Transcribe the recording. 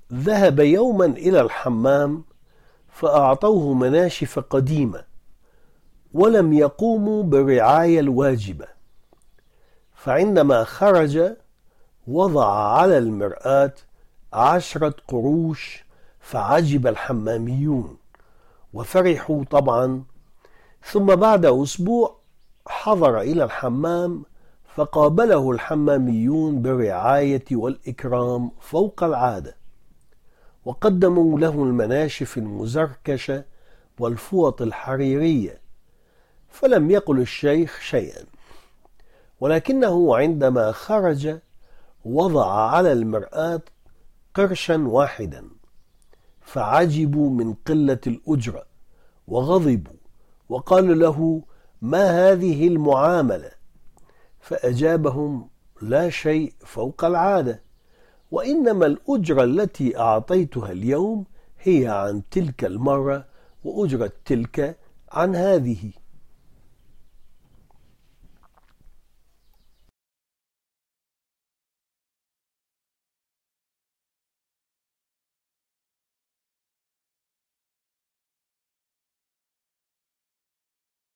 ذهب يوما إلى الحمام فأعطوه مناشف قديمة ولم يقوموا بالرعاية الواجبة، فعندما خرج وضع على المرآة 10 قروش، فعجب الحماميون وفرحوا طبعا. ثم بعد أسبوع حضر إلى الحمام فقابله الحماميون بالرعاية والإكرام فوق العادة، وقدموا له المناشف المزركشة والفوط الحريرية، فلم يقل الشيخ شيئا، ولكنه عندما خرج وضع على المرآة قرشا واحدا، فعجبوا من قلة الأجرة وغضبوا وقالوا له: ما هذه المعاملة؟ فأجابهم: لا شيء فوق العادة، وإنما الأجرة التي أعطيتها اليوم هي عن تلك المرة، وأجرة تلك عن هذه.